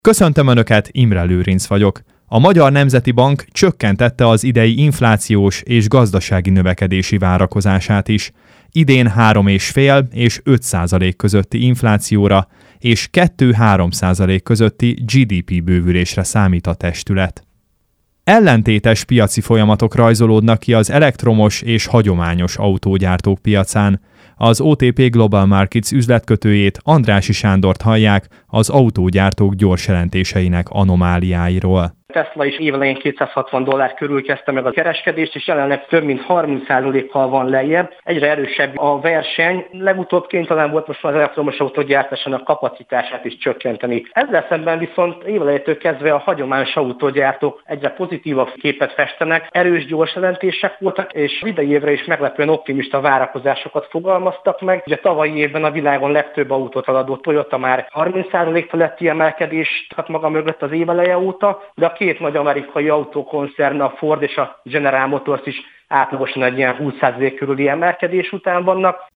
Köszöntöm Önöket, Imre Lőrinc vagyok. A Magyar Nemzeti Bank csökkentette az idei inflációs és gazdasági növekedési várakozását is. Idén 3,5 és 5% közötti inflációra és 2-3% közötti GDP bővülésre számít a testület. Ellentétes piaci folyamatok rajzolódnak ki az elektromos és hagyományos autógyártók piacán. Az OTP Global Markets üzletkötőjét, Andrássy Sándort hallják az autógyártók gyors jelentéseinek anomáliáiról. Tesla is évelején $260 körül kezdte meg a kereskedést, és jelenleg több mint 30%-kal van lejjebb. Egyre erősebb a verseny. Legutóbb kénytelen volt most az elektromos autógyártásának kapacitását is csökkenteni. Ezzel szemben viszont évelejétől kezdve a hagyományos autógyártók egyre pozitívabb képet festenek. Erős gyors jelentések voltak, és idei évre is meglepően optimista várakozásokat fogalmaztak meg. Ugye tavalyi évben a világon legtöbb autót eladó Toyota már 30% feletti emelkedést hat maga mögött az éveleje óta, de a két nagy amerikai autókoncern, a Ford és a General Motors is átlagosan egy ilyen 20% körüli emelkedés után vannak.